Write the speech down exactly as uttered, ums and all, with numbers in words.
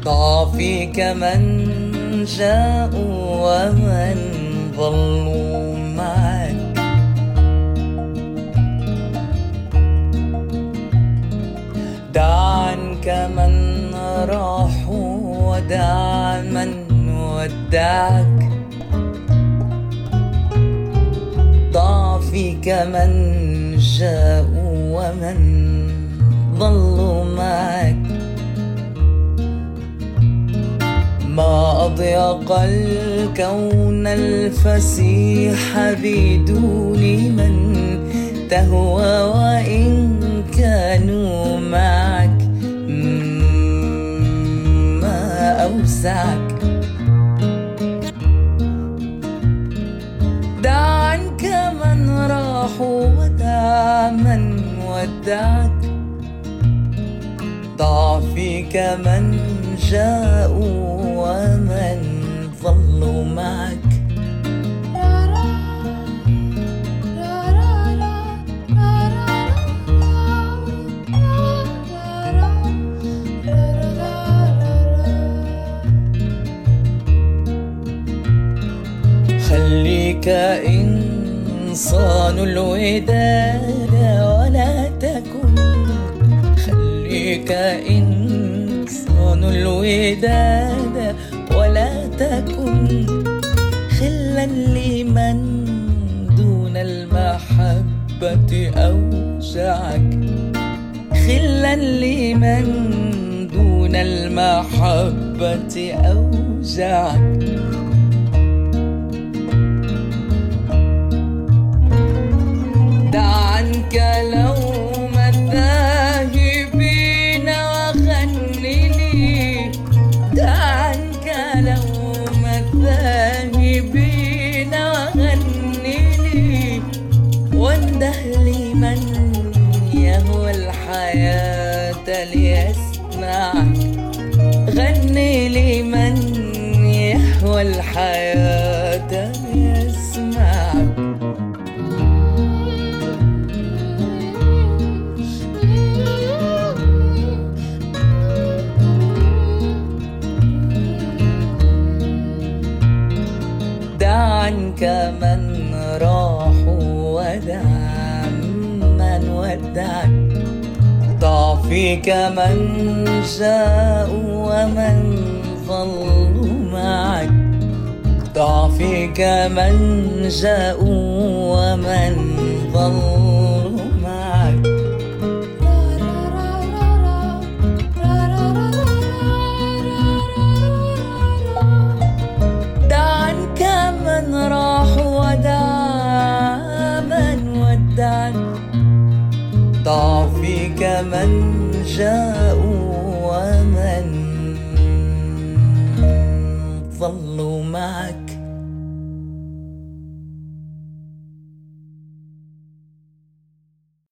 ضاع فيك من جاءوا ومن ظلوا معك. دع عنك من راحوا ودع من ودعك. ضاع فيك من جاءوا ومن ظلوا معك. ما أضيق الكون الفسيح بدون من تهوى وإن كانوا معك. ما أوسعك. دع عنك من راحوا ودع من ودعك. ضاع فيك من جاءوا ومن ظلوا معك. خليك إنسان الوداد ولا تكن. خليك إنسان الوداد ولا تكن خلا لمن دون المحبة أوجعك. خلا لمن دون المحبة أوجعك. دع عنك لوم الذاهبين وغن لي. دع عنك لوم الذاهبين وغن لي. وانده لمن يهوى الحياة ليسمعك. غني لمن يهوى الحياة ليسمعك. دع عنك من راحوا ودع من ودعك. ضاع فيك من جاءوا ومن ظلوا معك. ضاع فيك من جاءوا ومن ظلوا معك. من راح ودع من ودعك. ضاع فيك من جاءوا ومن ظلوا معك.